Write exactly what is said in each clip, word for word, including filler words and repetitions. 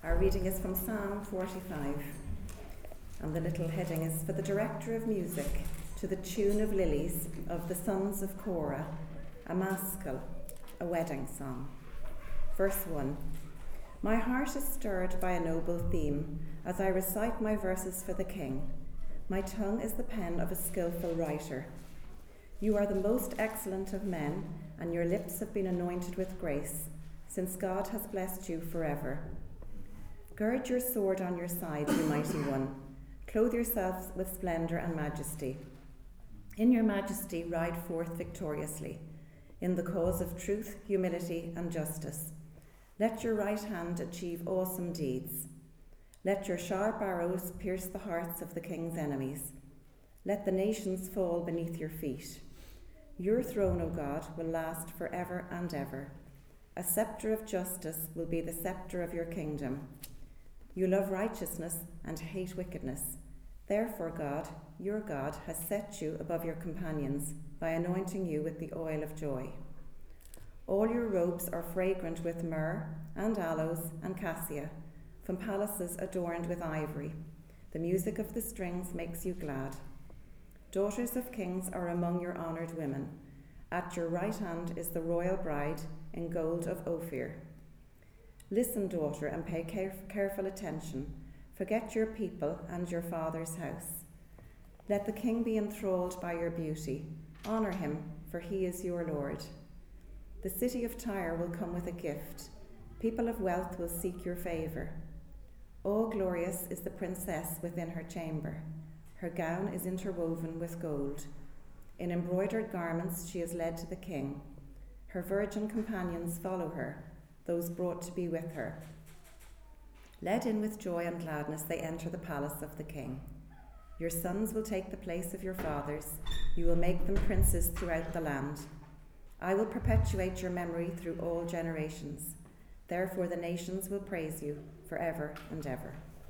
Our reading is from Psalm forty-five, and the little heading is for the director of music, to the tune of lilies of the sons of Korah, a maskil, a wedding song. Verse one. My heart is stirred by a noble theme as I recite my verses for the king. My tongue is the pen of a skillful writer. You are the most excellent of men, and your lips have been anointed with grace, since God has blessed you forever. Gird your sword on your side, you mighty one. Clothe yourselves with splendour and majesty. In your majesty ride forth victoriously, in the cause of truth, humility, and justice. Let your right hand achieve awesome deeds. Let your sharp arrows pierce the hearts of the king's enemies. Let the nations fall beneath your feet. Your throne, O God, will last forever and ever. A sceptre of justice will be the sceptre of your kingdom. You love righteousness and hate wickedness. Therefore, God, your God, has set you above your companions by anointing you with the oil of joy. All your robes are fragrant with myrrh and aloes and cassia, from palaces adorned with ivory. The music of the strings makes you glad. Daughters of kings are among your honoured women. At your right hand is the royal bride in gold of Ophir. Listen, daughter, and pay caref- careful attention. Forget your people and your father's house. Let the king be enthralled by your beauty. Honour him, for he is your Lord. The city of Tyre will come with a gift. People of wealth will seek your favour. All glorious is the princess within her chamber. Her gown is interwoven with gold. In embroidered garments she is led to the king. Her virgin companions follow her, those brought to be with her. Led in with joy and gladness, they enter the palace of the king. Your sons will take the place of your fathers. You will make them princes throughout the land. I will perpetuate your memory through all generations. Therefore the nations will praise you forever and ever.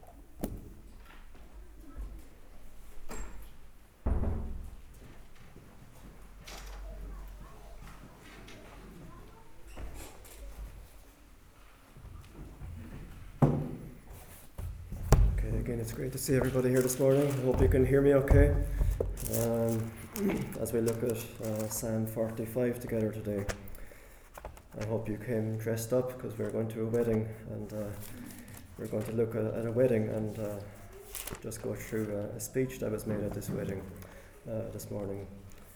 Okay, again, it's great to see everybody here this morning. I hope you can hear me okay. Um, as we look at uh, Psalm forty-five together today. I hope you came dressed up because we're going to a wedding, and uh, we're going to look at, at a wedding and uh, just go through a, a speech that was made at this wedding uh, this morning.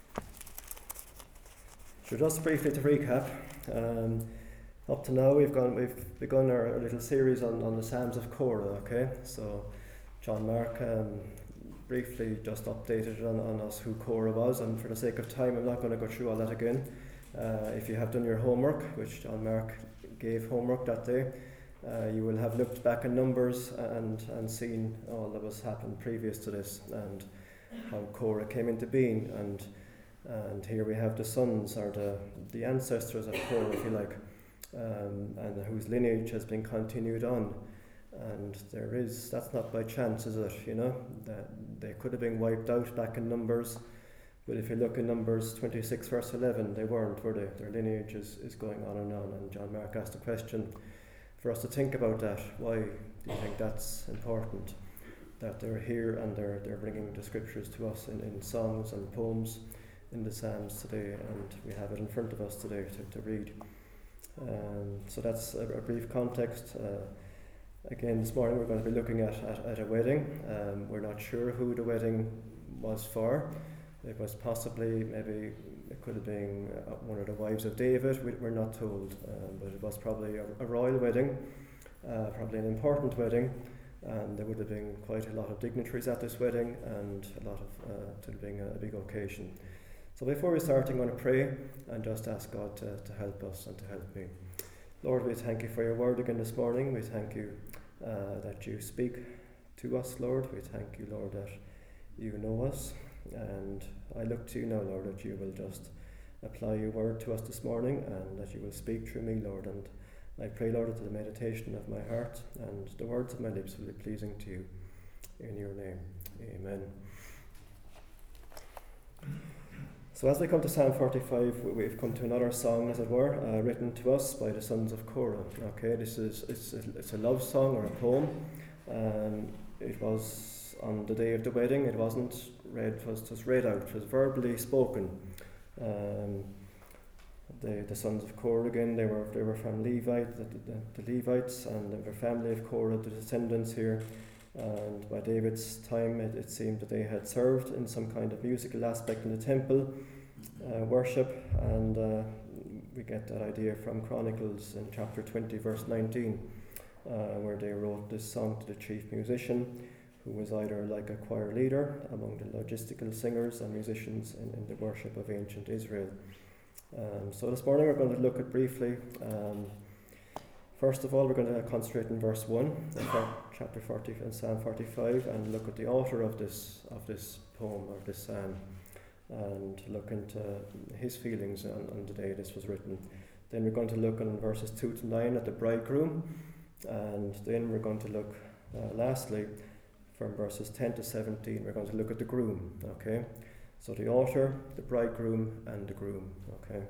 So just briefly to recap, um, up to now we've gone we've begun our, our little series on, on the Psalms of Korah. Okay, so John Mark um, briefly just updated on, on us who Korah was, and for the sake of time I'm not going to go through all that again. Uh, if you have done your homework, which John Mark gave homework that day, uh, you will have looked back in Numbers and, and seen all that was happened previous to this and how Korah came into being. And and here we have the sons, or the, the ancestors of Korah, if you like, um, and whose lineage has been continued on. And there is, that's not by chance, is it? You know, that they could have been wiped out back in Numbers. But if you look in Numbers twenty-six verse eleven, they weren't, were they? Their lineage is, is going on and on. And John Mark asked a question for us to think about that. Why do you think that's important? That they're here and they're they're bringing the scriptures to us in, in songs and poems in the Psalms today, and we have it in front of us today to, to read. Um, so that's a, a brief context. Uh, again, this morning we're going to be looking at, at, at a wedding. Um, we're not sure who the wedding was for. It was possibly, maybe it could have been uh, one of the wives of David, we, we're not told, um, but it was probably a, a royal wedding, uh, probably an important wedding, and there would have been quite a lot of dignitaries at this wedding, and a lot of, uh, to being a, a big occasion. So before we start, I'm going to pray and just ask God to, to help us and to help me. Lord, we thank you for your word again this morning. We thank you uh, that you speak to us, Lord. We thank you, Lord, that you know us. And I look to you now, Lord, that you will just apply your word to us this morning and that you will speak through me, Lord. And I pray, Lord, that the meditation of my heart and the words of my lips will be pleasing to you. In your name, amen. So as we come to Psalm forty-five, we- we've come to another song, as it were, uh, written to us by the sons of Korah. Okay, this is it's a, it's a love song or a poem. Um, it was on the day of the wedding. It wasn't read; it was just read out. It was verbally spoken. Um, the the sons of Korah again. They were they were from Levite, the, the, the Levites, and they were family of Korah, the descendants here. And by David's time, it, it seemed that they had served in some kind of musical aspect in the temple uh, worship, and uh, we get that idea from Chronicles in chapter twenty, verse nineteen, uh, where they wrote this song to the chief musician, who was either like a choir leader among the logistical singers and musicians in, in the worship of ancient Israel. Um, so this morning we're going to look at briefly. Um, First of all, we're going to concentrate in verse one, of chapter forty and Psalm forty-five, and look at the author of this of this poem or this psalm, and look into his feelings on, on the day this was written. Then we're going to look in verses two to nine at the bridegroom, and then we're going to look, uh, lastly, from verses ten to seventeen, we're going to look at the groom. Okay, so the author, the bridegroom, and the groom. Okay.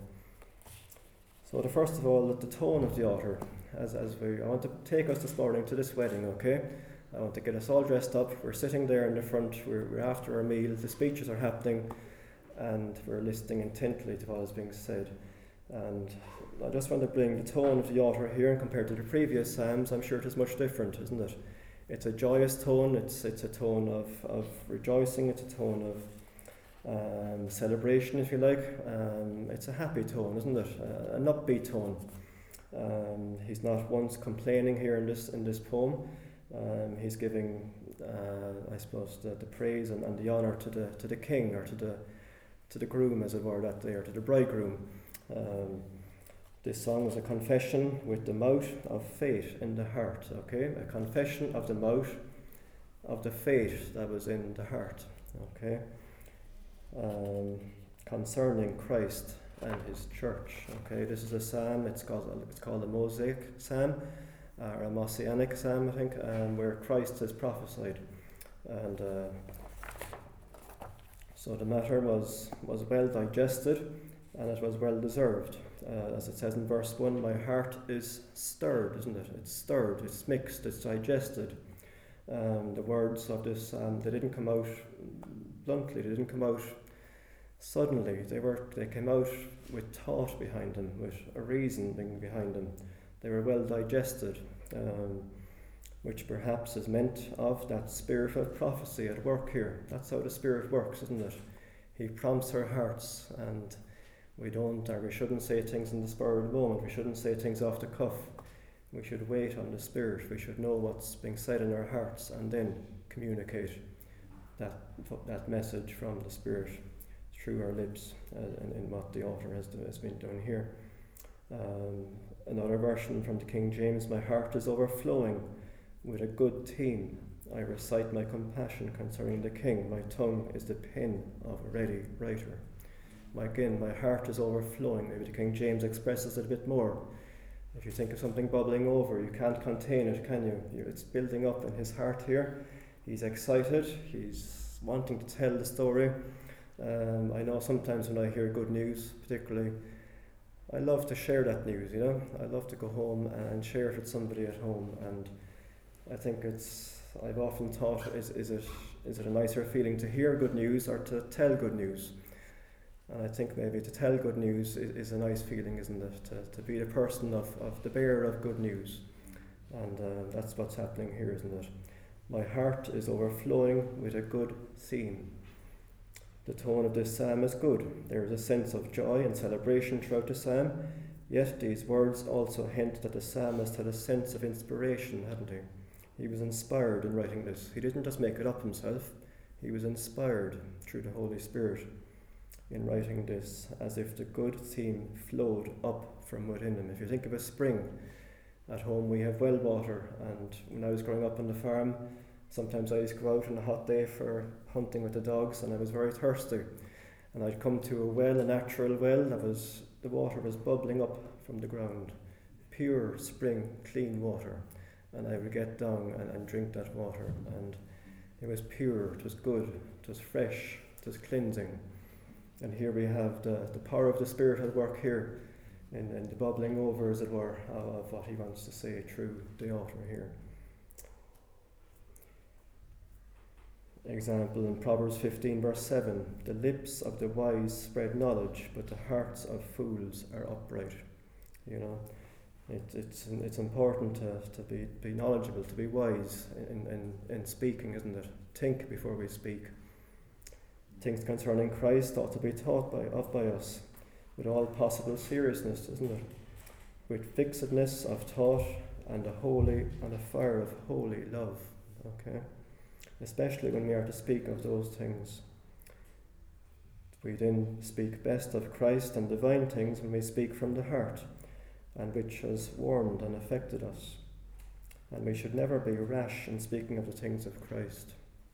So the first of all, the tone of the author. As as we, I want to take us this morning to this wedding, okay? I want to get us all dressed up. We're sitting there in the front. We're, we're after our meal. The speeches are happening, and we're listening intently to what is being said. And I just want to bring the tone of the author here, and compared to the previous psalms, I'm sure it is much different, isn't it? It's a joyous tone. It's it's a tone of of rejoicing. It's a tone of Um, celebration, if you like. Um, it's a happy tone, isn't it? Uh, an upbeat tone. Um, he's not once complaining here in this in this poem. Um, he's giving, uh, I suppose, the, the praise and, and the honour to the to the king, or to the to the groom, as it were, that day, or to the bridegroom. Um, this song was a confession with the mouth of faith in the heart. Okay, a confession of the mouth of the faith that was in the heart. Okay. Um, concerning Christ and his church. Okay, this is a psalm. It's called it's called a Mosaic psalm, or a Messianic psalm, I think, um, where Christ is prophesied, and uh, so the matter was was well digested, and it was well deserved. Uh, as it says in verse one, my heart is stirred, isn't it? It's stirred. It's mixed. It's digested. Um, the words of this psalm, they didn't come out bluntly, they didn't come out suddenly. They were they came out with thought behind them, with a reasoning behind them. They were well digested, um, which perhaps is meant of that spirit of prophecy at work here. That's how the Spirit works, isn't it? He prompts our hearts, and we don't, or we shouldn't say things in the spur of the moment. We shouldn't say things off the cuff. We should wait on the Spirit. We should know what's being said in our hearts, and then communicate that that message from the Spirit through our lips, uh, in, in what the author has, do, has been doing here. Um, another version from the King James, my heart is overflowing with a good theme. I recite my compassion concerning the King. My tongue is the pen of a ready writer. My, again, my heart is overflowing. Maybe the King James expresses it a bit more. If you think of something bubbling over, you can't contain it, can you? you it's building up in his heart here. He's excited. He's wanting to tell the story. Um, I know sometimes when I hear good news, particularly, I love to share that news, you know. I love to go home and share it with somebody at home. And I think it's, I've often thought, is, is it is it a nicer feeling to hear good news or to tell good news? And I think maybe to tell good news is, is a nice feeling, isn't it? To, to be the person of, of the bearer of good news. And uh, that's what's happening here, isn't it? My heart is overflowing with a good theme. The tone of this psalm is good. There is a sense of joy and celebration throughout the psalm, yet these words also hint that the psalmist had a sense of inspiration, hadn't he? He was inspired in writing this. He didn't just make it up himself. He was inspired through the Holy Spirit in writing this, as if the good theme flowed up from within him. If you think of a spring, at home we have well water, and when I was growing up on the farm, sometimes I used to go out on a hot day for hunting with the dogs, and I was very thirsty. And I'd come to a well, a natural well, that was, the water was bubbling up from the ground. Pure spring, clean water. And I would get down and, and drink that water. And it was pure, it was good, it was fresh, it was cleansing. And here we have the, the power of the Spirit at work here, in, in the bubbling over, as it were, of what he wants to say through the author here. Example in Proverbs fifteen verse seven, the lips of the wise spread knowledge, but the hearts of fools are upright. You know, it, it's it's important to, to be, be knowledgeable, to be wise in, in, in speaking, isn't it? Think before we speak. Things concerning Christ ought to be taught by of by us with all possible seriousness, isn't it? With fixedness of thought and a holy and a fire of holy love. Okay? Especially when we are to speak of those things. We then speak best of Christ and divine things when we speak from the heart, and which has warmed and affected us. And we should never be rash in speaking of the things of Christ,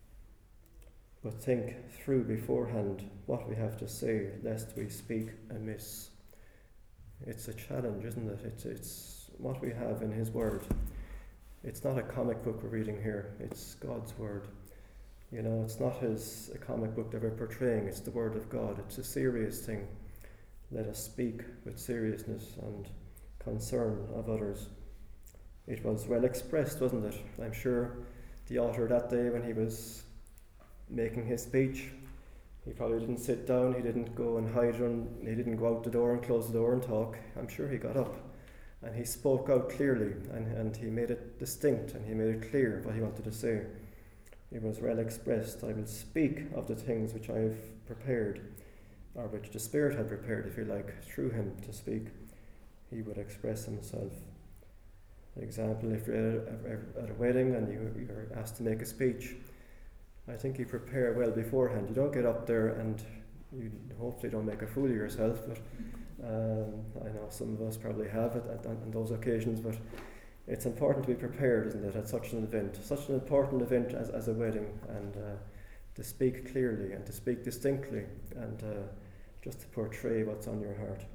but think through beforehand what we have to say, lest we speak amiss. It's a challenge, isn't it? It's, it's what we have in his word. It's not a comic book we're reading here, it's God's word. You know, it's not his a comic book that we're portraying, it's the word of God. It's a serious thing. Let us speak with seriousness and concern of others. It was well expressed, wasn't it? I'm sure the author that day, when he was making his speech, he probably didn't sit down, he didn't go and hide, on, he didn't go out the door and close the door and talk. I'm sure he got up. And he spoke out clearly, and, and he made it distinct, and he made it clear what he wanted to say. It was well expressed. I will speak of the things which I have prepared, or which the Spirit had prepared, if you like, through him to speak. He would express himself. For example, if you're at a wedding and you, you're asked to make a speech, I think you prepare well beforehand. You don't get up there and you hopefully don't make a fool of yourself, but Um, I know some of us probably have it at, on those occasions, but it's important to be prepared, isn't it, at such an event, such an important event as, as a wedding, and uh, to speak clearly and to speak distinctly and uh, just to portray what's on your heart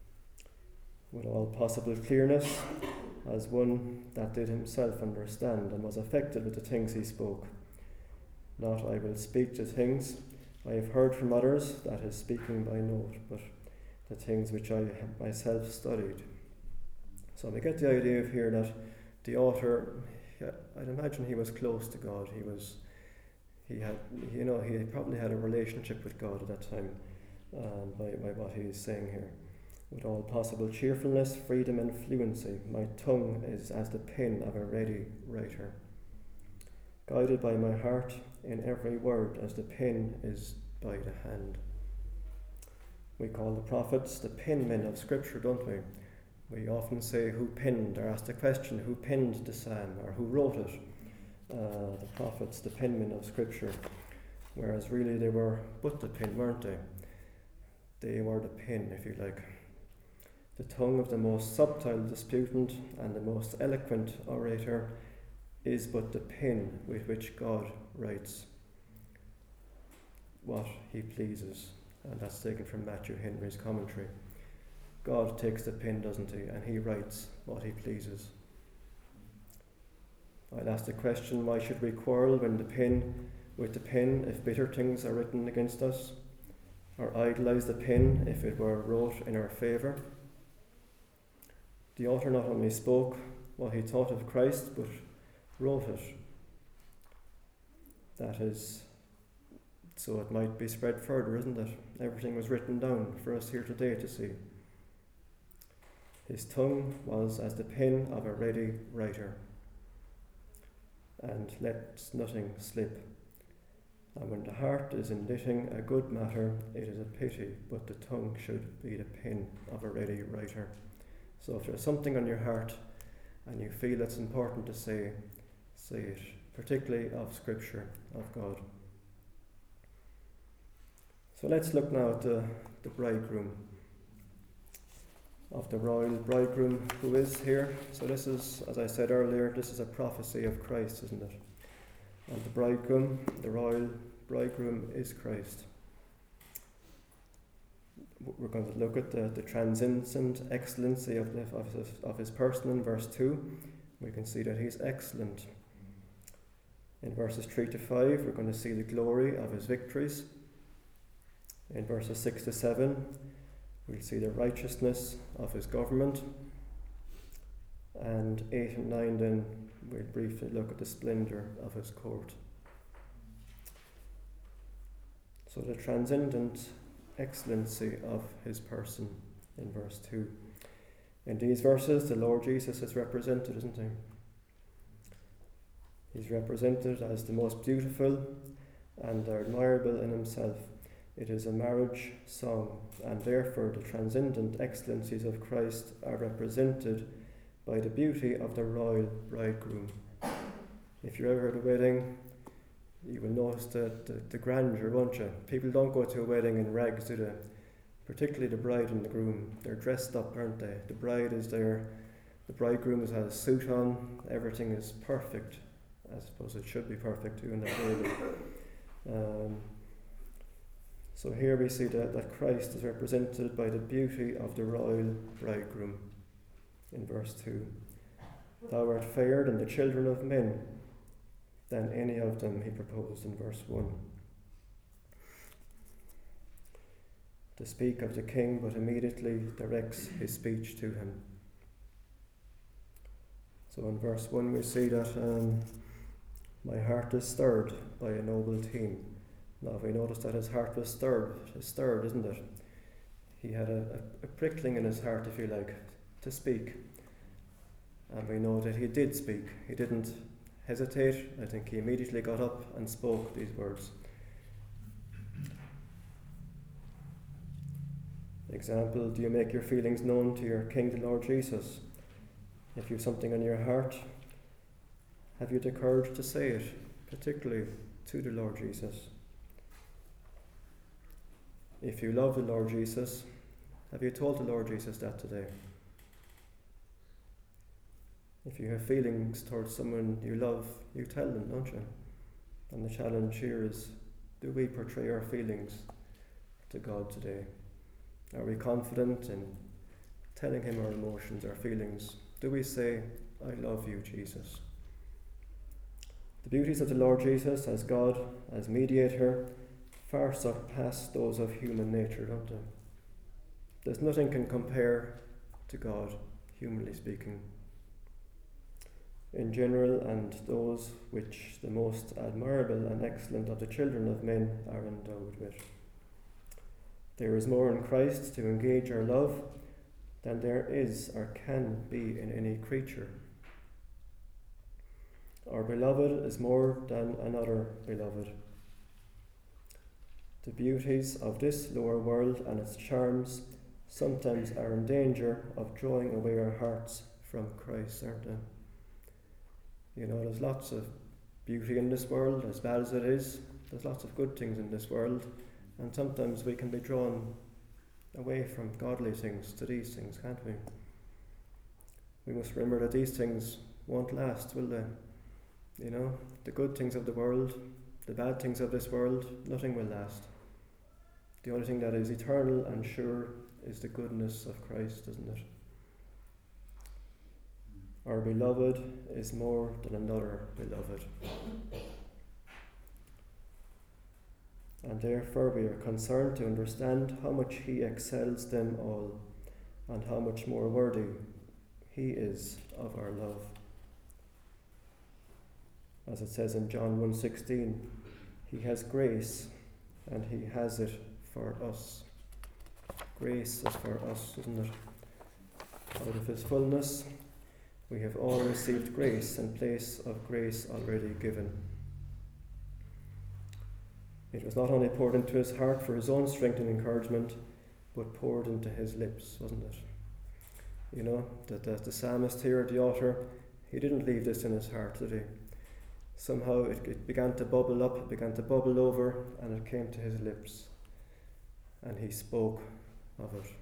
with all possible clearness, as one that did himself understand and was affected with the things he spoke. Not I will speak to things I have heard from others, that is speaking by note, but the things which I myself studied. So we get the idea of here that the author, I'd imagine he was close to God. He was, he had, you know, he probably had a relationship with God at that time, um, by, by what he is saying here. With all possible cheerfulness, freedom and fluency, my tongue is as the pen of a ready writer. Guided by my heart in every word as the pen is by the hand. We call the prophets the penmen of Scripture, don't we? We often say who penned, or ask the question, who penned the psalm, or who wrote it? Uh, the prophets, the penmen of Scripture. Whereas really they were but the pen, weren't they? They were the pen, if you like. The tongue of the most subtle disputant and the most eloquent orator is but the pen with which God writes what he pleases. And that's taken from Matthew Henry's commentary. God takes the pen, doesn't he, and he writes what he pleases. I'll ask the question, why should we quarrel when the pen with the pen if bitter things are written against us? Or idolize the pen if it were wrote in our favour? The author not only spoke what he thought of Christ, but wrote it. That is, so it might be spread further, isn't it? Everything was written down for us here today to see. His tongue was as the pen of a ready writer, and lets nothing slip. And when the heart is in knitting a good matter, it is a pity, but the tongue should be the pen of a ready writer. So if there's something on your heart and you feel it's important to say, say it, particularly of Scripture, of God. So let's look now at the, the bridegroom, of the royal bridegroom who is here. So this is, as I said earlier, this is a prophecy of Christ, isn't it? And the bridegroom, the royal bridegroom is Christ. We're going to look at the, the transcendent excellency of, the, of, his, of his person in verse two. We can see that he's excellent. In verses three to five, we're going to see the glory of his victories. In verses six to seven, we'll see the righteousness of his government. And eight and nine then, we'll briefly look at the splendour of his court. So the transcendent excellency of his person in verse two. In these verses, the Lord Jesus is represented, isn't he? He's represented as the most beautiful and admirable in himself. It is a marriage song, and therefore the transcendent excellencies of Christ are represented by the beauty of the royal bridegroom. If you're ever at a wedding, you will notice the, the, the grandeur, won't you? People don't go to a wedding in rags, do they? Particularly the bride and the groom. They're dressed up, aren't they? The bride is there, the bridegroom has a suit on, everything is perfect. I suppose it should be perfect too in that wedding. Um, so here we see that, that Christ is represented by the beauty of the royal bridegroom in verse two. Thou art fairer than the children of men, than any of them, he proposed in verse one. To speak of the king, but immediately directs his speech to him. So in verse one we see that um, my heart is stirred by a noble theme. Now we notice that his heart was stirred, it's stirred, isn't it? He had a, a, a prickling in his heart, if you like, to speak. And we know that he did speak. He didn't hesitate. I think he immediately got up and spoke these words. Example, do you make your feelings known to your King, the Lord Jesus? If you have something on your heart, have you the courage to say it, particularly to the Lord Jesus? If you love the Lord Jesus, have you told the Lord Jesus that today? If you have feelings towards someone you love, you tell them, don't you? And the challenge here is, do we portray our feelings to God today? Are we confident in telling him our emotions, our feelings? Do we say, I love you, Jesus? The beauties of the Lord Jesus as God, as mediator, far surpass those of human nature, don't they? There's nothing can compare to God, humanly speaking. In general, and those which the most admirable and excellent of the children of men are endowed with. There is more in Christ to engage our love than there is or can be in any creature. Our beloved is more than another beloved. The beauties of this lower world and its charms sometimes are in danger of drawing away our hearts from Christ, aren't they? You know, there's lots of beauty in this world, as bad as it is. There's lots of good things in this world, and sometimes we can be drawn away from godly things to these things, can't we? We must remember that these things won't last, will they? You know, the good things of the world, the bad things of this world, nothing will last. The only thing that is eternal and sure is the goodness of Christ, isn't it? Our beloved is more than another beloved. And therefore we are concerned to understand how much he excels them all, and how much more worthy he is of our love. As it says in John one sixteen, he has grace, and he has it for us. Grace is for us, isn't it? Out of his fullness, we have all received grace in place of grace already given. It was not only poured into his heart for his own strength and encouragement, but poured into his lips, wasn't it? You know, that the, the psalmist here, the author, he didn't leave this in his heart, did he? Somehow it, it began to bubble up, it began to bubble over, and it came to his lips. And he spoke of it.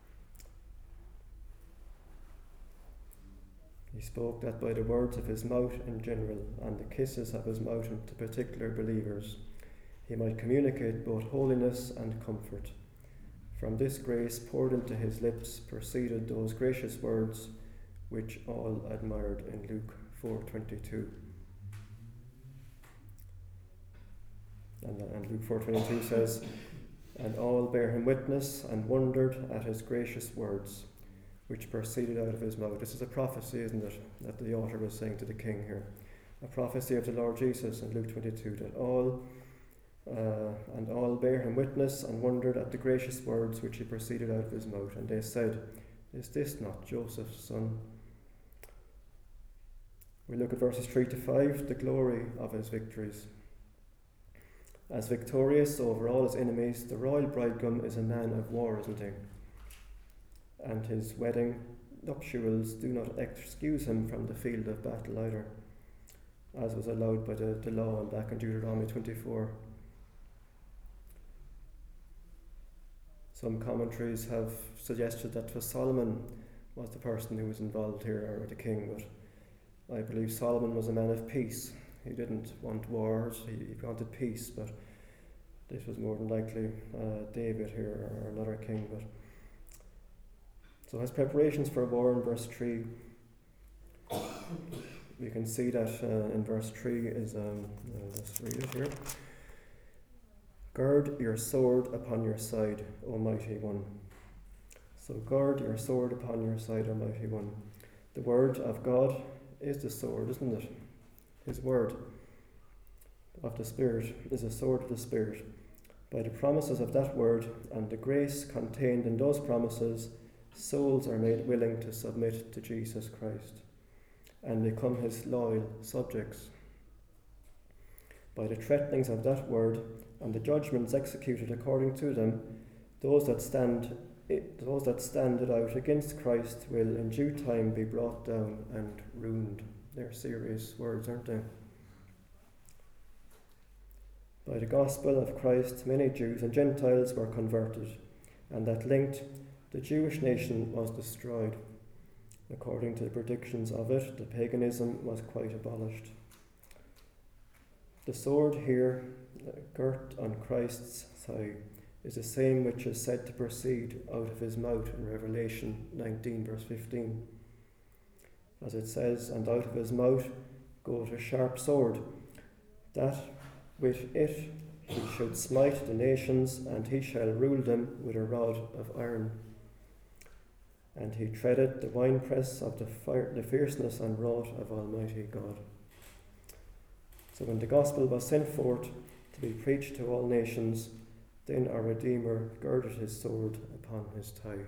He spoke that by the words of his mouth in general, and the kisses of his mouth to particular believers, he might communicate both holiness and comfort. From this grace poured into his lips proceeded those gracious words which all admired in Luke four twenty-two. And, and Luke four twenty-two says, and all bare him witness, and wondered at his gracious words, which proceeded out of his mouth. This is a prophecy, isn't it, that the author was saying to the king here. A prophecy of the Lord Jesus in Luke twenty-two, that all uh, and all bare him witness, and wondered at the gracious words which he proceeded out of his mouth. And they said, Is this not Joseph's son? We look at verses three to five, the glory of his victories. As victorious over all his enemies, the royal bridegroom is a man of war, isn't he? And his wedding nuptials do not excuse him from the field of battle either, as was allowed by the, the law and back in Deuteronomy twenty-four. Some commentaries have suggested that was Solomon was the person who was involved here, or the king, but I believe Solomon was a man of peace. He didn't want wars, he, he wanted peace, but this was more than likely uh, David here, or another king. But so as preparations for war in verse three, we can see that uh, in verse three is, um, uh, let's read it here. Guard your sword upon your side, O mighty one. So guard your sword upon your side, O mighty one. The word of God is the sword, isn't it? His word of the Spirit is a sword of the Spirit. By the promises of that word and the grace contained in those promises, souls are made willing to submit to Jesus Christ and become his loyal subjects. By the threatenings of that word and the judgments executed according to them, those that stand it, those that stand it out against Christ will in due time be brought down and ruined. They're serious words, aren't they? By the gospel of Christ, many Jews and Gentiles were converted, and that linked, the Jewish nation was destroyed. According to the predictions of it, the paganism was quite abolished. The sword here, girt on Christ's thigh, is the same which is said to proceed out of his mouth in Revelation nineteen, verse fifteen. As it says, and out of his mouth goes a sharp sword, that with it he should smite the nations, and he shall rule them with a rod of iron. And he treaded the winepress of the, fire, the fierceness and wrath of Almighty God. So when the gospel was sent forth to be preached to all nations, then our Redeemer girded his sword upon his thigh.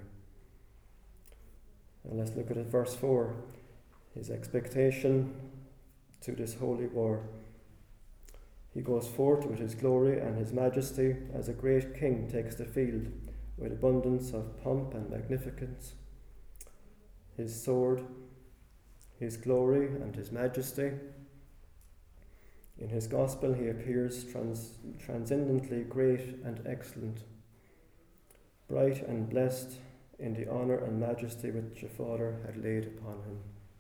And let's look at it, verse four. His expectation to this holy war. He goes forth with his glory and his majesty as a great king takes the field with abundance of pomp and magnificence. His sword, his glory and his majesty. In his gospel he appears trans- transcendently great and excellent, bright and blessed in the honour and majesty which the Father had laid upon him.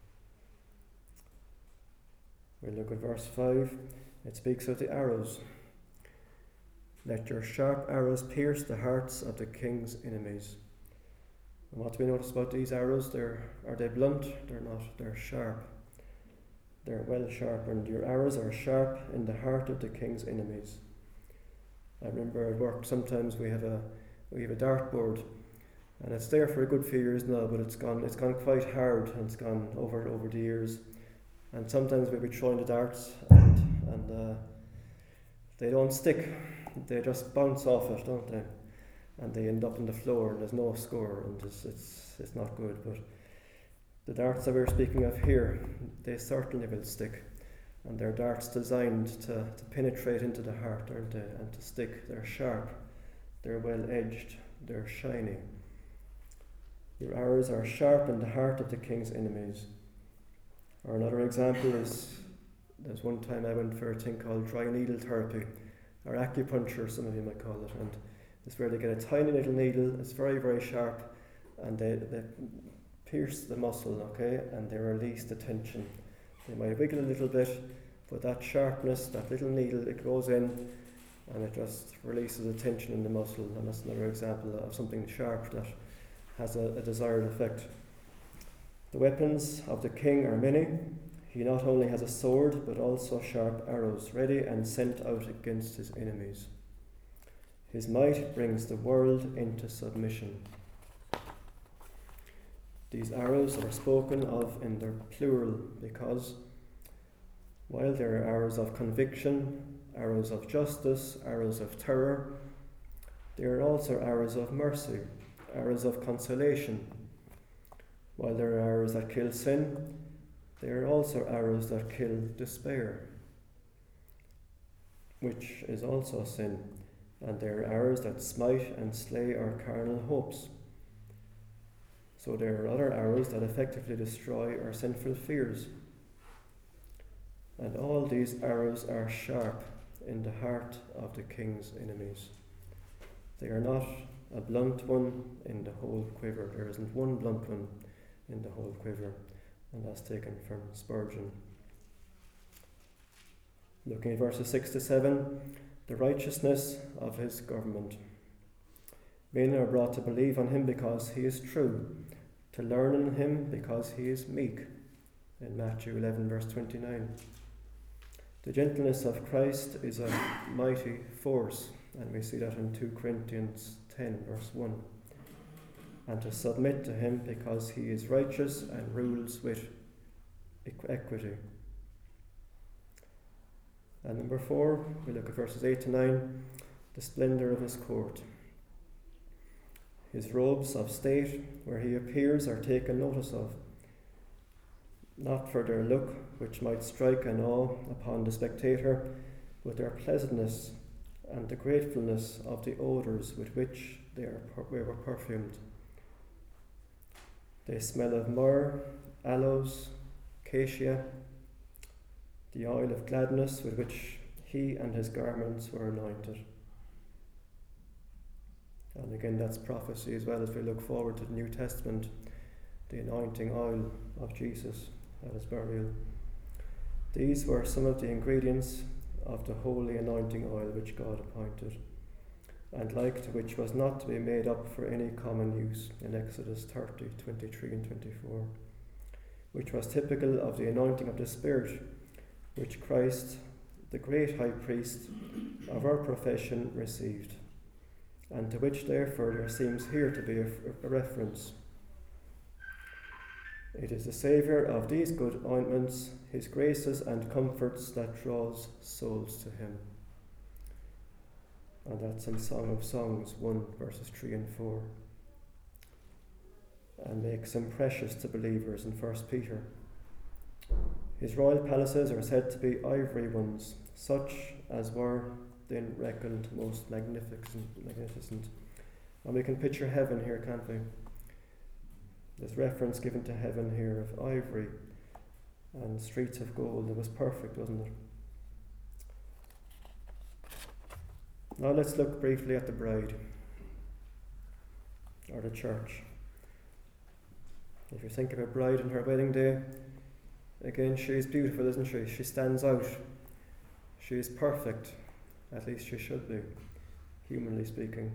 We look at verse five. It speaks of the arrows. Let your sharp arrows pierce the hearts of the king's enemies. And what do we notice about these arrows? They're, are they blunt? They're not. They're sharp. They're well sharpened. Your arrows are sharp in the heart of the king's enemies. I remember at work sometimes we have a we have a dartboard, and it's there for a good few years now, but it's gone it's gone quite hard, and it's gone over over the years. And sometimes we'll be throwing the darts, and, and uh, they don't stick. They just bounce off it, don't they? And they end up on the floor, and there's no score, and it's it's, it's not good. But the darts that we're speaking of here, they certainly will stick. And they're darts designed to, to penetrate into the heart, aren't they? And to stick. They're sharp, they're well edged, they're shiny. Your arrows are sharp in the heart of the king's enemies. Or another example is, there's one time I went for a thing called dry needle therapy, or acupuncture, some of you might call it, and it's where they get a tiny little needle, it's very, very sharp, and they, they pierce the muscle, okay, and they release the tension. They might wiggle a little bit, but that sharpness, that little needle, it goes in, and it just releases the tension in the muscle, and that's another example of something sharp that has a, a desired effect. The weapons of the king are many. He not only has a sword, but also sharp arrows, ready and sent out against his enemies. His might brings the world into submission. These arrows are spoken of in their plural because, while there are arrows of conviction, arrows of justice, arrows of terror, there are also arrows of mercy, arrows of consolation. While there are arrows that kill sin, there are also arrows that kill despair, which is also sin, and there are arrows that smite and slay our carnal hopes. So there are other arrows that effectively destroy our sinful fears. And all these arrows are sharp in the heart of the king's enemies. They are not a blunt one in the whole quiver. There isn't one blunt one in the whole quiver. And that's taken from Spurgeon. Looking at verses six to seven, the righteousness of his government. Men are brought to believe on him because he is true, to learn in him because he is meek, in Matthew eleven verse twenty-nine. The gentleness of Christ is a mighty force, and we see that in two Corinthians ten verse one. And to submit to him because he is righteous and rules with equity. And number four, we look at verses eight to nine, the splendour of his court. His robes of state, where he appears, are taken notice of, not for their look, which might strike an awe upon the spectator, but their pleasantness and the gratefulness of the odours with which they, are, they were perfumed. They smell of myrrh, aloes, cassia, the oil of gladness with which he and his garments were anointed. And again, that's prophecy as well as we look forward to the New Testament, the anointing oil of Jesus at his burial. These were some of the ingredients of the holy anointing oil which God appointed, and like to which was not to be made up for any common use in Exodus thirty, twenty-three and twenty-four, which was typical of the anointing of the Spirit, which Christ, the great high priest of our profession, received, and to which therefore there seems here to be a, a reference. It is the Saviour of these good ointments, his graces and comforts, that draws souls to him. And that's in Song of Songs one verses three and four. And makes him precious to believers in First Peter. His royal palaces are said to be ivory ones, such as were then reckoned most magnificent, magnificent. And we can picture heaven here, can't we? There's reference given to heaven here of ivory and streets of gold. It was perfect, wasn't it? Now let's look briefly at the bride, or the church. If you think of a bride on her wedding day, again, she is beautiful, isn't she? She stands out. She is perfect. At least she should be, humanly speaking.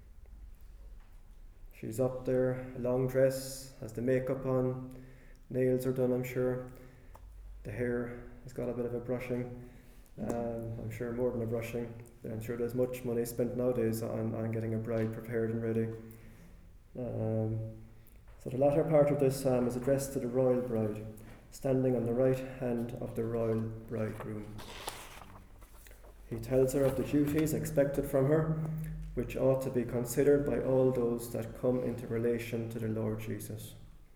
She's up there, a long dress, has the makeup on, nails are done, I'm sure. The hair has got a bit of a brushing, um, I'm sure more than a brushing. I'm sure there's much money spent nowadays on, on getting a bride prepared and ready. Um, so the latter part of this psalm is addressed to the royal bride, standing on the right hand of the royal bridegroom. He tells her of the duties expected from her, which ought to be considered by all those that come into relation to the Lord Jesus.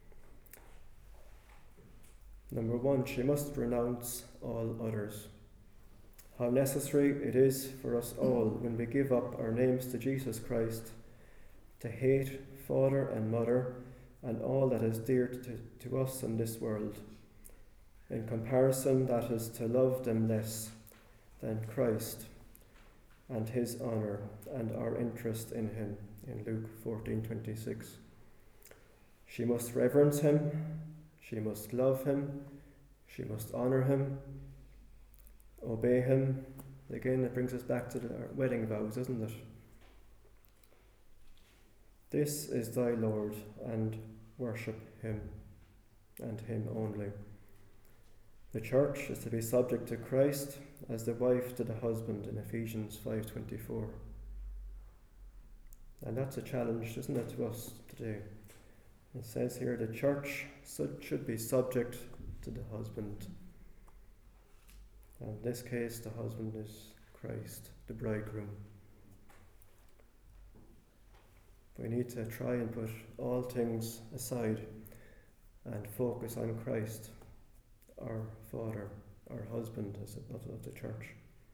Number one, she must renounce all others. How necessary it is for us all, when we give up our names to Jesus Christ, to hate father and mother and all that is dear to, to us in this world. In comparison, that is to love them less than Christ and his honour and our interest in him, in Luke fourteen twenty-six. She must reverence him, she must love him, she must honour him, obey him. Again, it brings us back to the wedding vows, doesn't it? This is thy Lord, and worship him, and him only. The church is to be subject to Christ as the wife to the husband in Ephesians five twenty-four. And that's a challenge, isn't it, to us today? It says here the church should be subject to the husband. And in this case, the husband is Christ, the bridegroom. We need to try and put all things aside and focus on Christ, our Father, our husband, as it not of the church.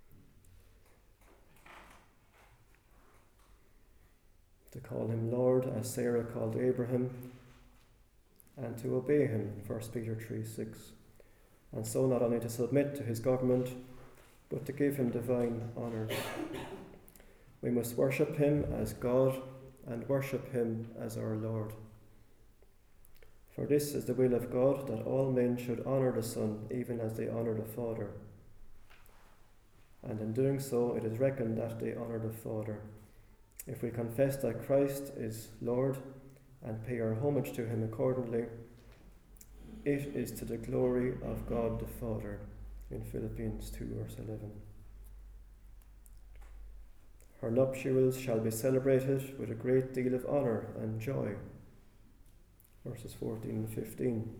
To call him Lord, as Sarah called Abraham, and to obey him, First Peter three six. And so not only to submit to his government, but to give him divine honour. We must worship him as God and worship him as our Lord. For this is the will of God, that all men should honour the Son, even as they honour the Father. And in doing so, it is reckoned that they honour the Father. If we confess that Christ is Lord and pay our homage to him accordingly, it is to the glory of God the Father, in Philippians two verse eleven. Her nuptials shall be celebrated with a great deal of honour and joy, verses fourteen and fifteen.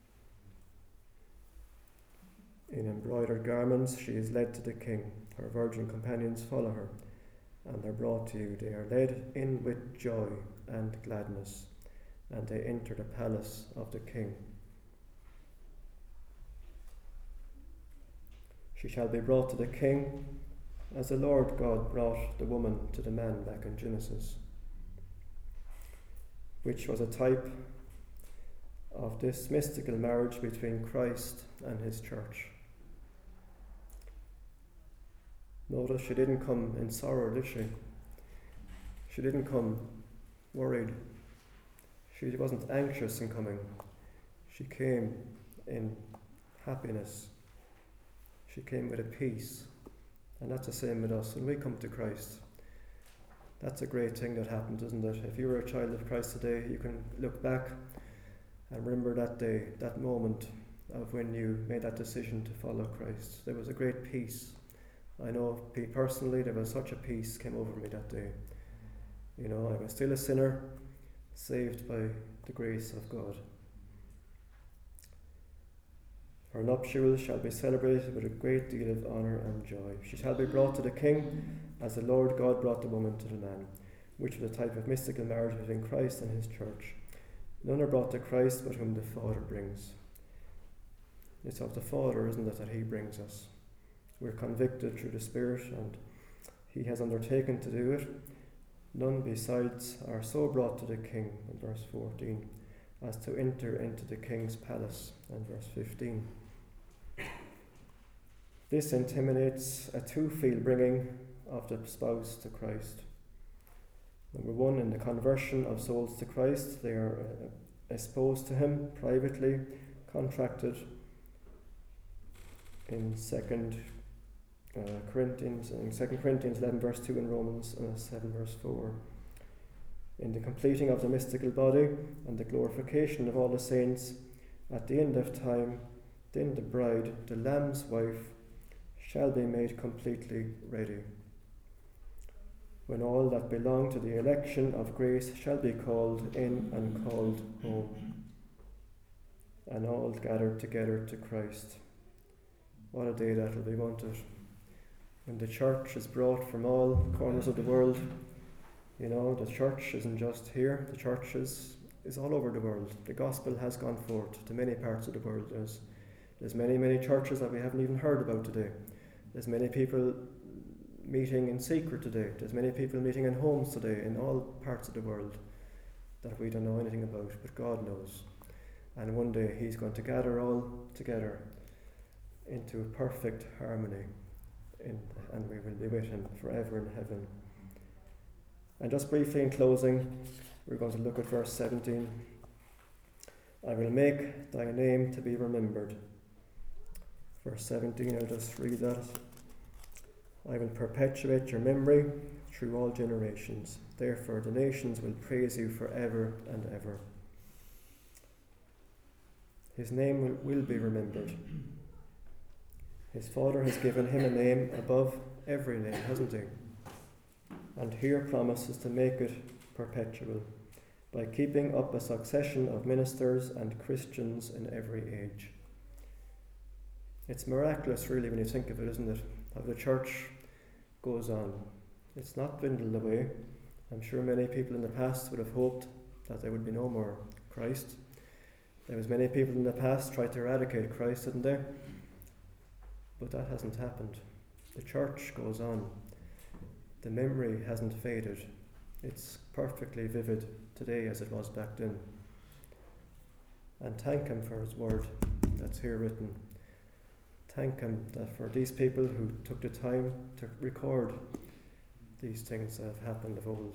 In embroidered garments she is led to the king. Her virgin companions follow her, and are brought to you. They are led in with joy and gladness, and they enter the palace of the king. She shall be brought to the king, as the Lord God brought the woman to the man back in Genesis, which was a type of this mystical marriage between Christ and his church. Notice she didn't come in sorrow, did she? She didn't come worried. She wasn't anxious in coming. She came in happiness. She came with a peace. And that's the same with us. When we come to Christ, that's a great thing that happened, isn't it? If you were a child of Christ today, you can look back and remember that day, that moment of when you made that decision to follow Christ. There was a great peace. I know personally there was such a peace came over me that day. You know, I was still a sinner, saved by the grace of God. Her nuptials shall be celebrated with a great deal of honour and joy. She shall be brought to the king, as the Lord God brought the woman to the man, which was a type of mystical marriage between Christ and his church. None are brought to Christ but whom the Father brings. It's of the Father, isn't it, that he brings us. We're convicted through the Spirit, and he has undertaken to do it. None besides are so brought to the king, in verse fourteen, as to enter into the king's palace, in verse fifteen. This intimidates a two-field bringing of the spouse to Christ. Number one, in the conversion of souls to Christ, they are uh, exposed to him privately, contracted in Second uh, Corinthians, in Second Corinthians eleven verse two, and Romans uh, seven verse four. In the completing of the mystical body and the glorification of all the saints, at the end of time, then the bride, the Lamb's wife, shall be made completely ready, when all that belong to the election of grace shall be called in and called home, and all gathered together to Christ. What a day that will be, won't it? When the church is brought from all corners of the world. You know, the church isn't just here, the church is, is all over the world. The gospel has gone forth to many parts of the world. There's, there's many, many churches that we haven't even heard about today. There's many people meeting in secret today. There's many people meeting in homes today in all parts of the world that we don't know anything about, but God knows. And one day he's going to gather all together into perfect harmony, in, and we will be with him forever in heaven. And just briefly in closing, we're going to look at verse seventeen. I will make thy name to be remembered. Verse seventeen, I'll just read that. I will perpetuate your memory through all generations. Therefore the nations will praise you forever and ever. His name will, will be remembered. His Father has given him a name above every name, hasn't he? And here promises to make it perpetual, by keeping up a succession of ministers and Christians in every age. It's miraculous, really, when you think of it, isn't it? How the church goes on. It's not dwindled away. I'm sure many people in the past would have hoped that there would be no more Christ. There was many people in the past tried to eradicate Christ, didn't they? But that hasn't happened. The church goes on. The memory hasn't faded. It's perfectly vivid today as it was back then. And thank him for his word that's here written. Thank him that for these people who took the time to record these things that have happened of old.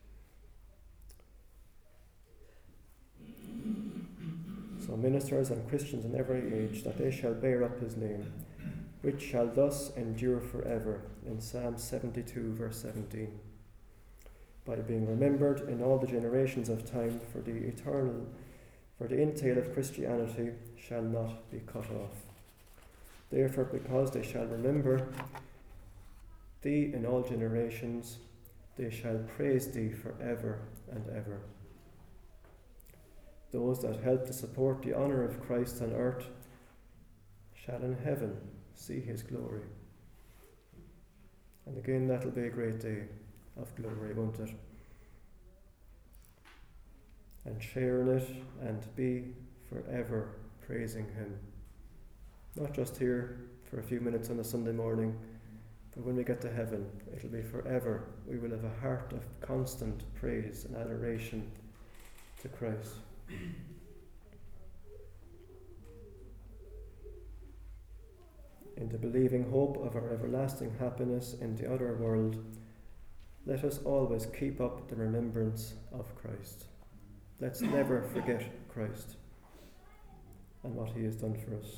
So ministers and Christians in every age, that they shall bear up his name, which shall thus endure forever, in Psalm seventy-two verse seventeen, by being remembered in all the generations of time, for the eternal, for the entail of Christianity shall not be cut off. Therefore, because they shall remember thee in all generations, they shall praise thee forever and ever. Those that help to support the honour of Christ on earth shall in heaven see his glory. And again, that'll be a great day of glory, won't it? And share in it and be forever praising him. Not just here for a few minutes on a Sunday morning, but when we get to heaven, it'll be forever. We will have a heart of constant praise and adoration to Christ. In the believing hope of our everlasting happiness in the other world, let us always keep up the remembrance of Christ. Let's never forget Christ and what he has done for us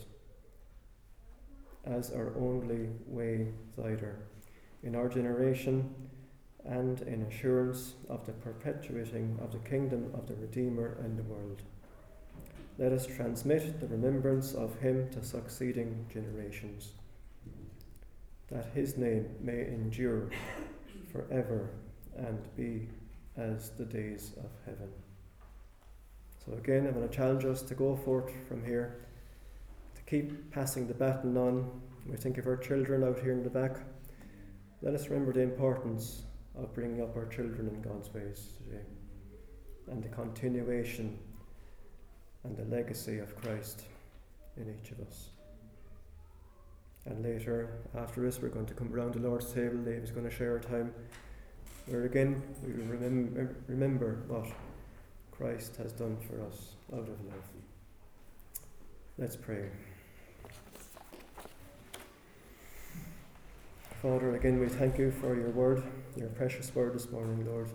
as our only way thither in our generation, and in assurance of the perpetuating of the kingdom of the Redeemer in the world. Let us transmit the remembrance of him to succeeding generations, that his name may endure forever and be as the days of heaven. So again, I'm going to challenge us to go forth from here, to keep passing the baton on. We think of our children out here in the back. Let us remember the importance of bringing up our children in God's ways today, and the continuation and the legacy of Christ in each of us. And later, after this, we're going to come around the Lord's table. Dave is going to share our time, where again we will remember, remember what Christ has done for us out of love. Let's pray. Father, again we thank you for your word, your precious word this morning, Lord.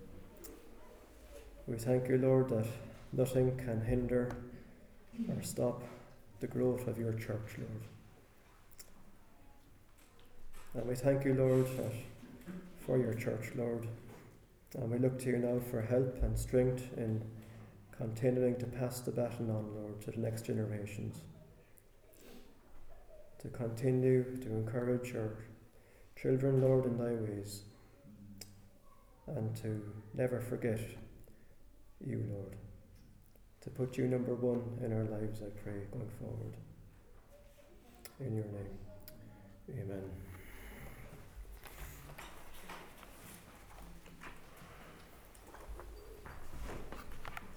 We thank you, Lord, that nothing can hinder or stop the growth of your church, Lord. And we thank you, Lord, that for your church, Lord. And we look to you now for help and strength in continuing to pass the baton on, Lord, to the next generations. To continue to encourage our children, Lord, in thy ways, and to never forget you, Lord. To put you number one in our lives, I pray, going forward. In your name, amen.